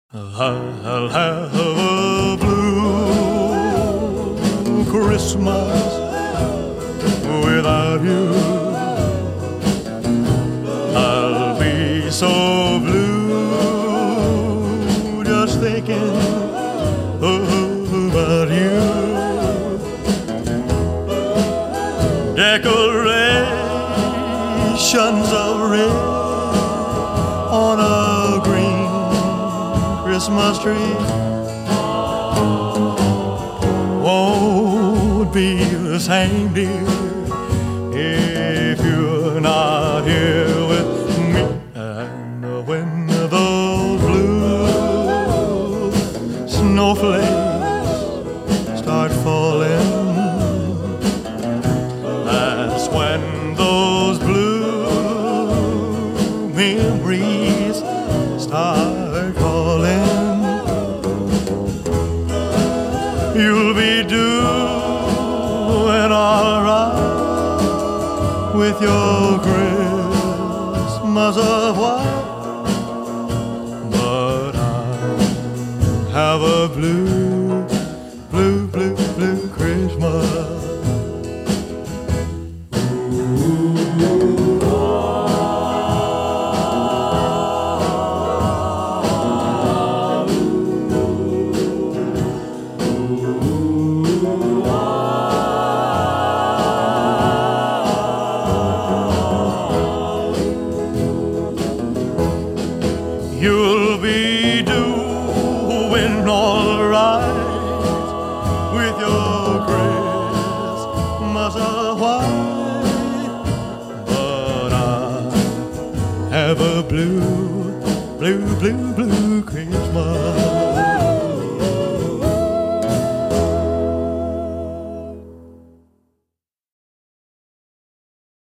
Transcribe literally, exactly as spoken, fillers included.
I'll have a blue Christmas without you. I'll be so blue just thinking about you. Decorations of red on a green Christmas tree won't be the same, dear, if you're not here with me. And when those blue snowflakes start falling, that's when those blue memories start calling. You'll be doing all right with your Christmas of white, but I have a blue, blue, blue, blue Christmas. You'll be doing all right with your Christmas of white, but I have a blue, blue, blue, blue